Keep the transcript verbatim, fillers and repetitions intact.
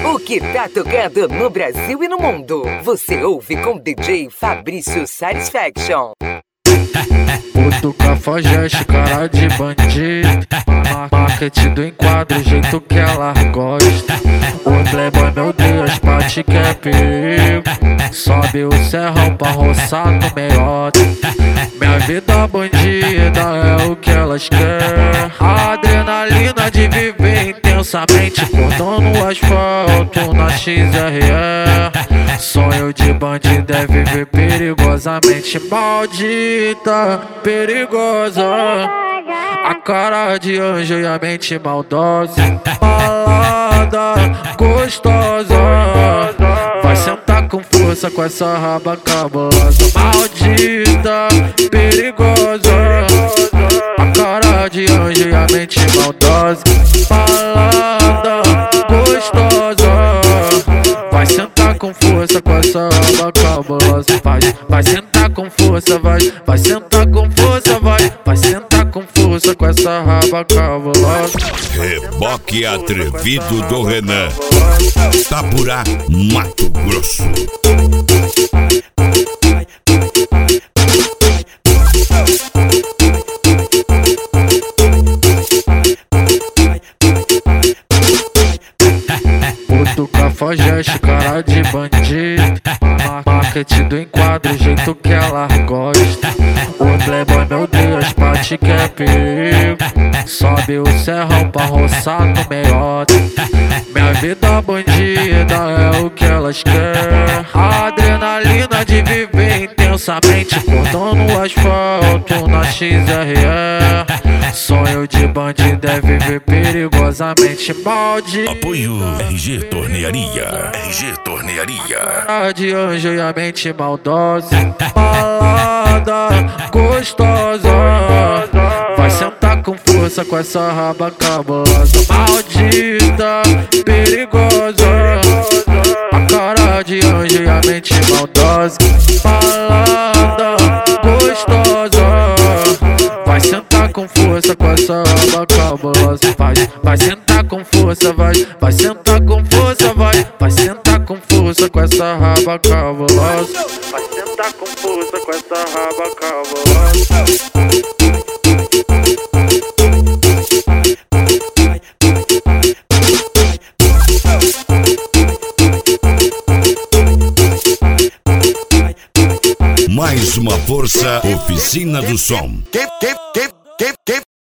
O que tá tocando no Brasil e no mundo, você ouve com D J Fabrício Satisfaction. Puto cafajeste, cara de bandido, marketing do enquadro, o jeito que ela gosta. O playboy, meu Deus, parte que é perigo. Sobe o serrão pra roçar no meiota. Minha vida bandida é o que elas querem. A adrenalina de viver intensamente, cortando o asfalto na X R E. Sonho de bandido é viver perigosamente. Maldita, perigosa, a cara de anjo e a mente maldosa. Malada, gostosa, vai sentar com força com essa raba cabulosa. Maldita, perigosa, a cara de anjo e a mente maldosa. Malada, gostosa, vai sentar com força com essa raba cabulosa. Vai, vai sentar com força, vai, vai sentar com força, vai, vai sentar com força com essa raba cabulosa. Reboque atrevido do Renan, Itaporá, Mato Grosso. Puto cafajeste, cara de bandido, marketing do enquadro, o jeito que ela gosta. O playboy, meu Deus, parte que é perigo. Sobe o serrão pra roçar no meiota. Minha vida bandida é o que elas querem. A adrenalina de viver intensamente, cortando o asfalto na X R E. Sonho de bandido é viver perigosamente. Maldito. Apoio R G Tornearia. R G Tornearia. De anjo e a mente maldosa. Malada, gostosa, vai sentar com força com essa raba cabulosa. Maldita, perigosa, a cara de anjo e a mente maldosa. Malada, gostosa, vai sentar com força com essa raba cabulosa. Vai, vai sentar com força, vai, vai sentar com força, vai, vai sentar com força com essa raba cabulosa. Vai sentar com força com essa raba cabulosa. Mais uma força, Oficina do Som. Quem, quem, quem, quem, quem,